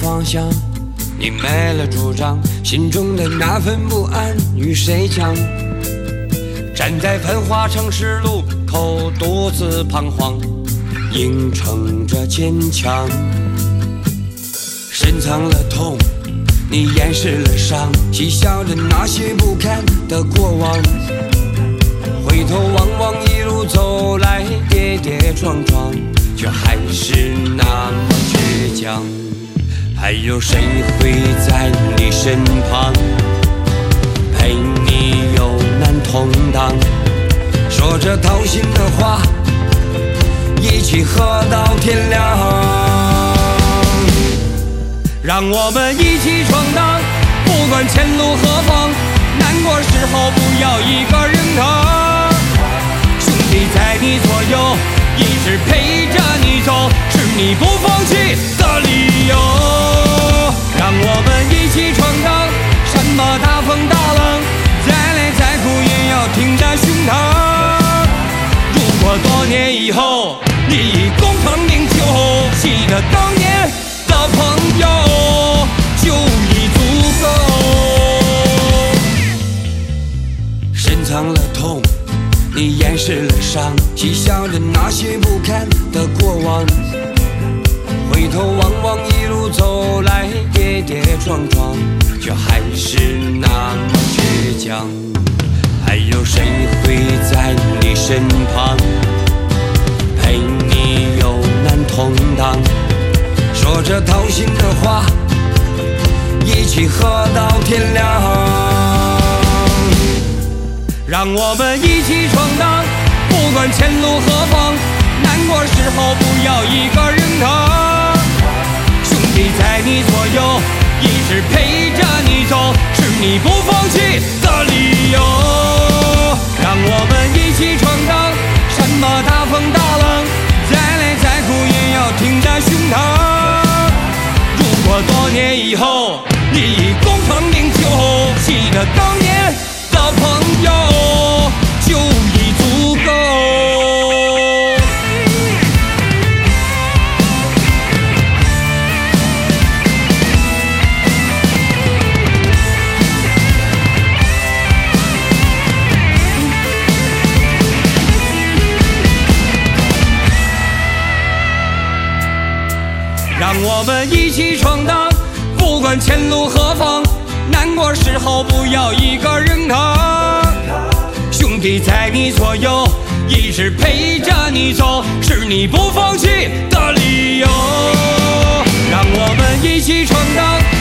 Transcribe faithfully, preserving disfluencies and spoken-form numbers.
方向，你没了主张，心中的那份不安与谁讲？站在繁华城市路口，独自彷徨，硬撑着坚强。深藏了痛，你掩饰了伤，嬉笑着那些不堪的过往。回头望望一路走来，跌跌撞撞，却还是那么倔强。还有谁会在你身旁，陪你有难同当，说着掏心的话，一起喝到天亮。让我们一起闯荡，不管前路何方，难过时候不要一个人扛。兄弟在你左右，一直陪着你走，是你不放弃的理由。让我们一起闯荡，什么大风大浪，再累再苦也要挺着胸膛。如果多年以后，你已功成名就，记得当年的朋友就已足够。深藏了痛，你掩饰了伤，嬉笑着那些不堪的过往。回头望望一路走来，跌跌撞撞，却还是那么倔强。还有谁会在你身旁，陪你有难同当，说着掏心的话，一起喝到天亮。让我们一起闯荡，不管前路何方，难过时候不要一个人扛。兄弟在你左右，一直陪着你走，是你不放弃的理由。让我们一起闯荡，什么大风大浪，再累再苦也要挺着胸膛。如果多年以后，你已功成名就，记得当年的朋友就已足够。让我们一起闯荡，不管前路何方，难过时候不要一个人扛。兄弟在你左右，一直陪着你走，是你不放弃的理由。让我们一起闯荡，